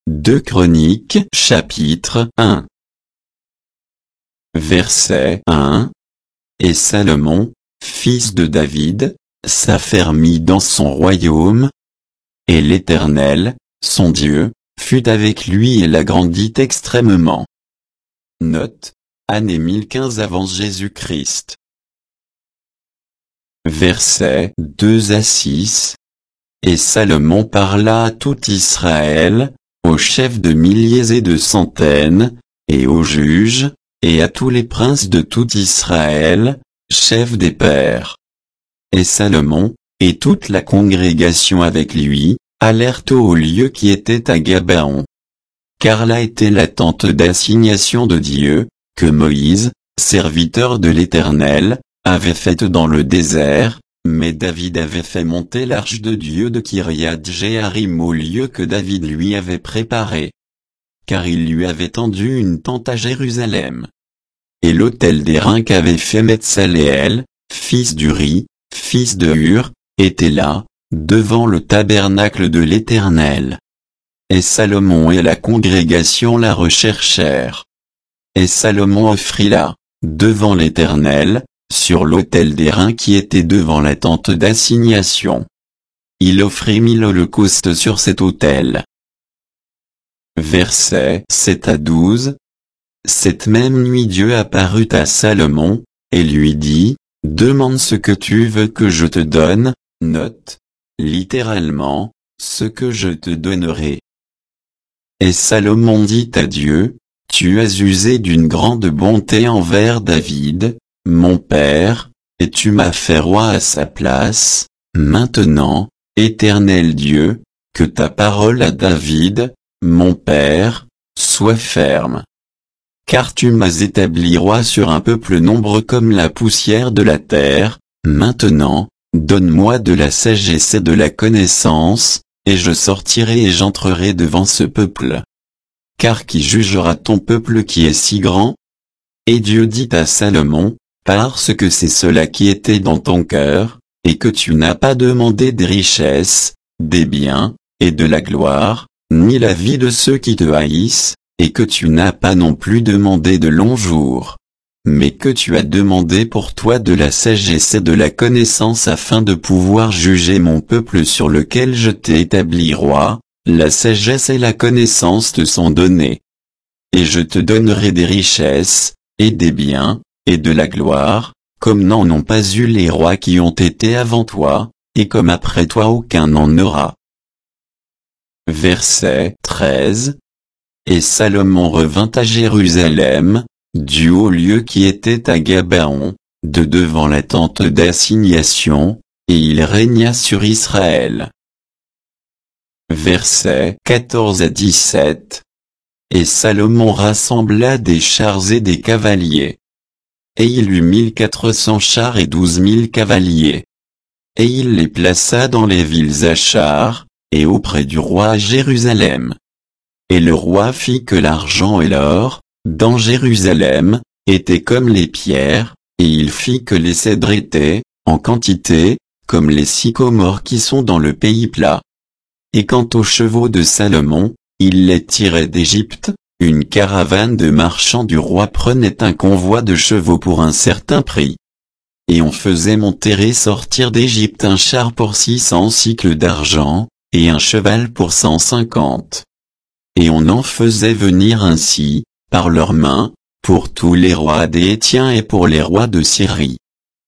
2 Chroniques chapitre 1 Verset 1 Et Salomon, fils de David, s'affermit dans son royaume, et l'Éternel, son Dieu, fut avec lui et l'agrandit extrêmement. Note, année 1015 avant Jésus-Christ. Versets 2 à 6 Et Salomon parla à tout Israël, aux chefs de milliers et de centaines, et aux juges, et à tous les princes de tout Israël, chefs des pères. Et Salomon, et toute la congrégation avec lui, allèrent au lieu qui était à Gabaon. Car là était la tente d'assignation de Dieu, que Moïse, serviteur de l'Éternel, avait faite dans le désert, mais David avait fait monter l'arche de Dieu de Kiriath-Jéarim au lieu que David lui avait préparé. Car il lui avait tendu une tente à Jérusalem. Et l'autel d'airain qu'avait fait Metsaléel, fils d'Uri, fils de Hur, était là, devant le tabernacle de l'Éternel. Et Salomon et la congrégation la recherchèrent. Et Salomon offrit là, devant l'Éternel, sur l'autel d'airain qui était devant la tente d'assignation. Il offrit 1000 holocaustes sur cet autel. Versets 7 à 12 Cette même nuit Dieu apparut à Salomon, et lui dit, demande ce que tu veux que je te donne, note, littéralement, ce que je te donnerai. Et Salomon dit à Dieu, tu as usé d'une grande bonté envers David, mon père, et tu m'as fait roi à sa place, maintenant, Éternel Dieu, que ta parole à David, mon père, soit ferme. Car tu m'as établi roi sur un peuple nombreux comme la poussière de la terre, maintenant, donne-moi de la sagesse et de la connaissance, et je sortirai et j'entrerai devant ce peuple. Car qui jugera ton peuple qui est si grand? Et Dieu dit à Salomon, parce que c'est cela qui était dans ton cœur, et que tu n'as pas demandé des richesses, des biens, et de la gloire, ni la vie de ceux qui te haïssent, et que tu n'as pas non plus demandé de longs jours, mais que tu as demandé pour toi de la sagesse et de la connaissance afin de pouvoir juger mon peuple sur lequel je t'ai établi roi, la sagesse et la connaissance te sont données. Et je te donnerai des richesses, et des biens, et de la gloire, comme n'en ont pas eu les rois qui ont été avant toi, et comme après toi aucun n'en aura. Verset 13 Et Salomon revint à Jérusalem, du haut lieu qui était à Gabaon, de devant la tente d'assignation, et il régna sur Israël. Versets 14 à 17 Et Salomon rassembla des chars et des cavaliers. Et il eut 1400 chars et 12 000 cavaliers. Et il les plaça dans les villes à chars, et auprès du roi à Jérusalem. Et le roi fit que l'argent et l'or, dans Jérusalem, étaient comme les pierres, et il fit que les cèdres étaient, en quantité, comme les sycomores qui sont dans le pays plat. Et quant aux chevaux de Salomon, il les tirait d'Égypte, une caravane de marchands du roi prenait un convoi de chevaux pour un certain prix. Et on faisait monter et sortir d'Égypte un char pour 600 cycles d'argent, et un cheval pour 150. Et on en faisait venir ainsi, par leurs mains, pour tous les rois des Hétiens et pour les rois de Syrie.